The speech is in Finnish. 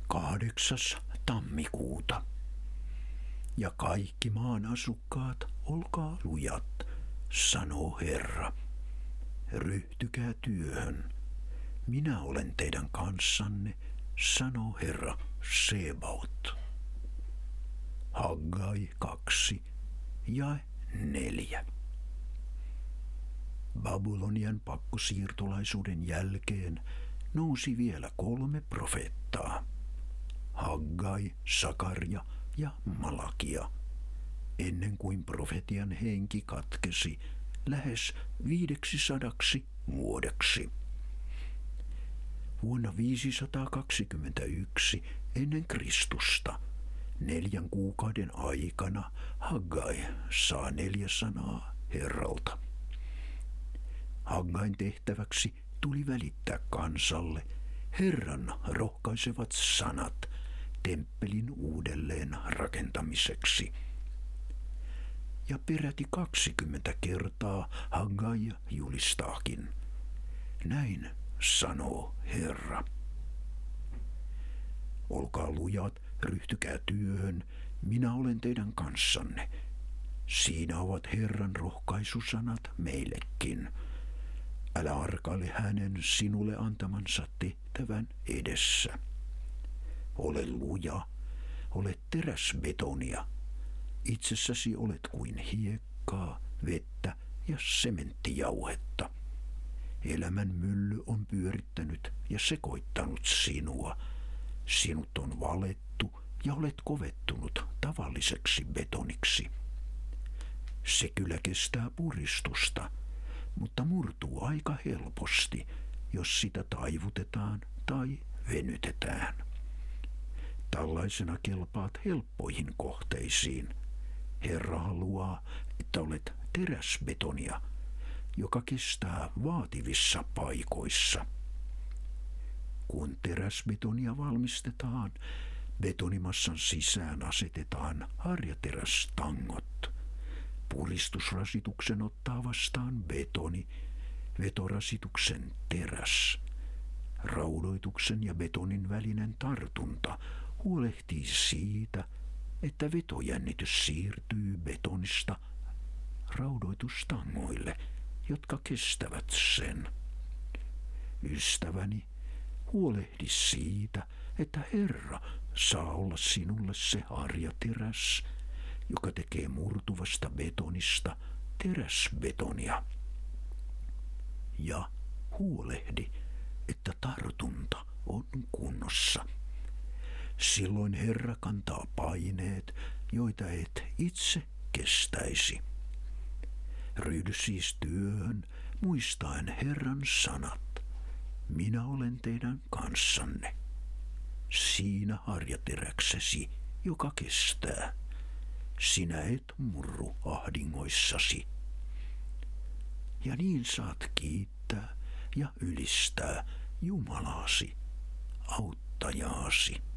8. tammikuuta. Ja kaikki maan asukkaat, olkaa lujat, sanoo Herra. Ryhtykää työhön. Minä olen teidän kanssanne, sanoo Herra Sebaot. Haggai 2 ja 4. Babylonian pakkosiirtolaisuuden jälkeen nousi vielä 3 profeettaa. Haggai, Sakaria ja Malakia, ennen kuin profetian henki katkesi lähes 500 vuodeksi. Vuonna 521 ennen Kristusta 4 kuukauden aikana Haggai saa 4 sanaa Herralta. Haggain tehtäväksi tuli välittää kansalle Herran rohkaisevat sanat temppelin uudelleen rakentamiseksi. Ja peräti 20 kertaa Haggai julistaakin. Näin sanoo Herra. Olkaa lujat, ryhtykää työhön, minä olen teidän kanssanne. Siinä ovat Herran rohkaisusanat meillekin. Älä arkaile hänen sinulle antamansa tehtävän edessä. Ole luja, ole teräsbetonia. Itsessäsi olet kuin hiekkaa, vettä ja sementtijauhetta. Elämän mylly on pyörittänyt ja sekoittanut sinua. Sinut on valettu ja olet kovettunut tavalliseksi betoniksi. Se kyllä kestää puristusta, mutta murtuu aika helposti, jos sitä taivutetaan tai venytetään. Tällaisena kelpaat helppoihin kohteisiin. Herra haluaa, että olet teräsbetonia, joka kestää vaativissa paikoissa. Kun teräsbetonia valmistetaan, betonimassan sisään asetetaan harjaterästangot. Puristusrasituksen ottaa vastaan betoni, vetorasituksen teräs. Raudoituksen ja betonin välinen tartunta huolehtii siitä, että vetojännitys siirtyy betonista raudoitustangoille, jotka kestävät sen. Ystäväni, huolehdi siitä, että Herra saa olla sinulle se harjateräs, joka tekee murtuvasta betonista teräsbetonia. Ja huolehdi, että tartunta on kunnossa. Silloin Herra kantaa paineet, joita et itse kestäisi. Ryhdy siis työhön, muistaen Herran sanat. Minä olen teidän kanssanne. Siinä harjateräksesi, joka kestää. Sinä et murru ahdingoissasi. Ja niin saat kiittää ja ylistää Jumalaasi, auttajaasi.